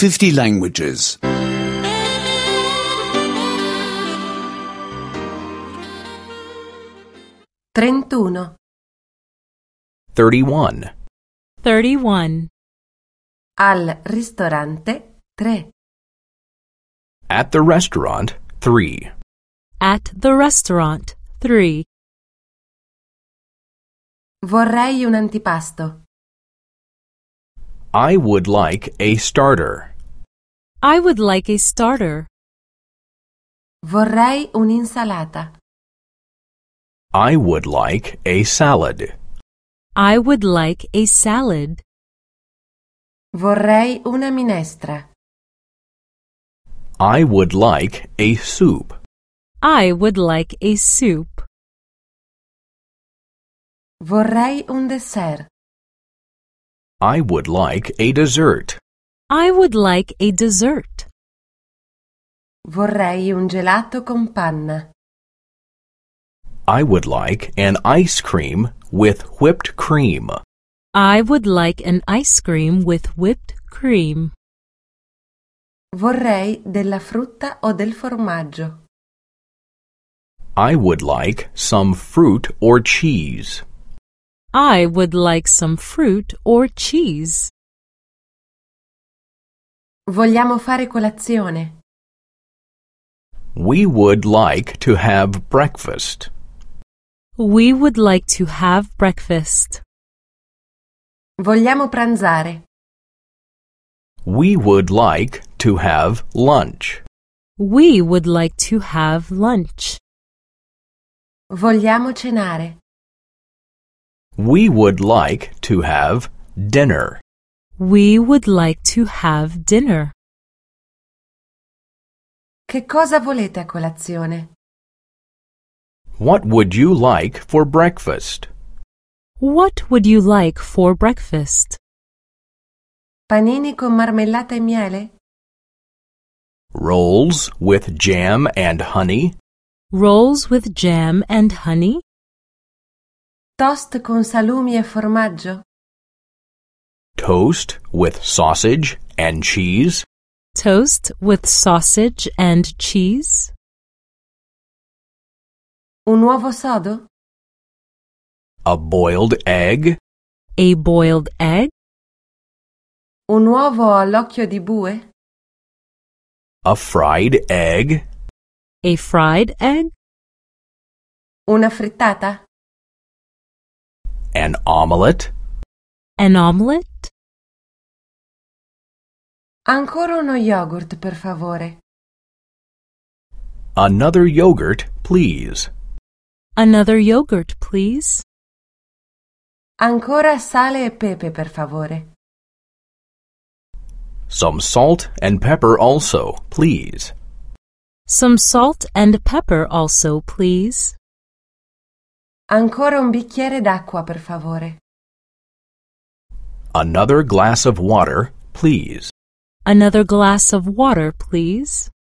50 languages. 31. 31. 31. Al ristorante 3. At the restaurant, 3. At the restaurant, 3. Vorrei un antipasto. I would like a starter. I would like a starter. Vorrei un'insalata. I would like a salad. I would like a salad. Vorrei una minestra. I would like a soup. I would like a soup. Vorrei un dessert. I would like a dessert. I would like a dessert. Vorrei un gelato con panna. I would like an ice cream with whipped cream. I would like an ice cream with whipped cream. Vorrei della frutta o del formaggio. I would like some fruit or cheese. I would like some fruit or cheese. Vogliamo fare colazione. We would like to have breakfast. We would like to have breakfast. Vogliamo pranzare. We would like to have lunch. We would like to have lunch. Vogliamo cenare. We would like to have dinner. We would like to have dinner. Che cosa volete a colazione? What would you like for breakfast? What would you like for breakfast? Panini con marmellata e miele? Rolls with jam and honey? Rolls with jam and honey? Toast con salumi e formaggio? Toast with sausage and cheese? Toast with sausage and cheese? Un uovo sodo? A boiled egg? A boiled egg? Un uovo all'occhio di bue? A fried egg? A fried egg? Una frittata? An omelette? An omelette? Ancora uno yogurt, per favore. Another yogurt, please. Another yogurt, please. Ancora sale e pepe, per favore. Some salt and pepper also, please. Some salt and pepper also, please. Ancora un bicchiere d'acqua, per favore. Another glass of water, please. Another glass of water, please.